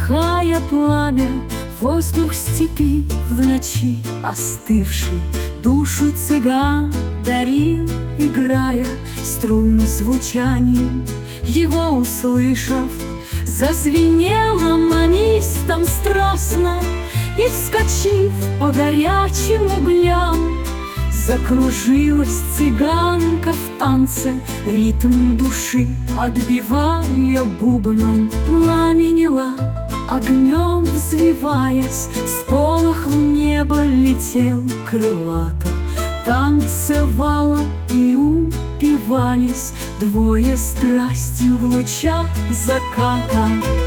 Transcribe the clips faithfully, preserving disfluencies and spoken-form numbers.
Тихая пламя, воздух степи в ночи остывший, душу цыган дарил, играя струнным звучанием. Его услышав, зазвенело манистом страстно, и, вскочив по горячим углям, закружилась цыганка в танце, ритм души отбивая бубном. Пламенела, огнем взвиваясь, сполох в небо летел крылато. Танцевала и упивались двое страстью в лучах заката.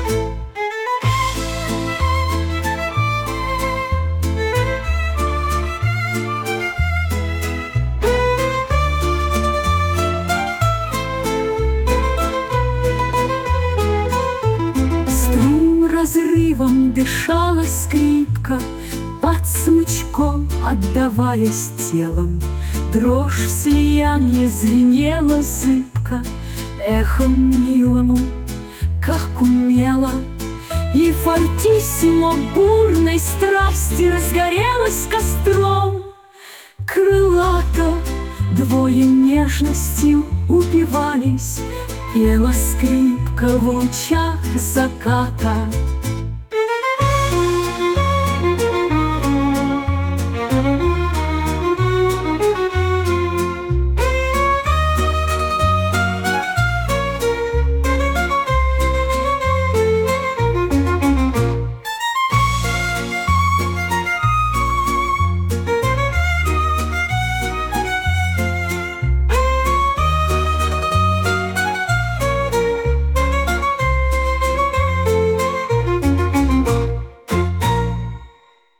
Разрывом дышала скрипка, под смычком отдаваясь телом. Дрожь в слиянье звенела зыбко, эхом милому, как умело. И фортиссимо бурной страсти разгорелась костром. Крылато двое нежностью упивались, пела скрипка в лучах заката.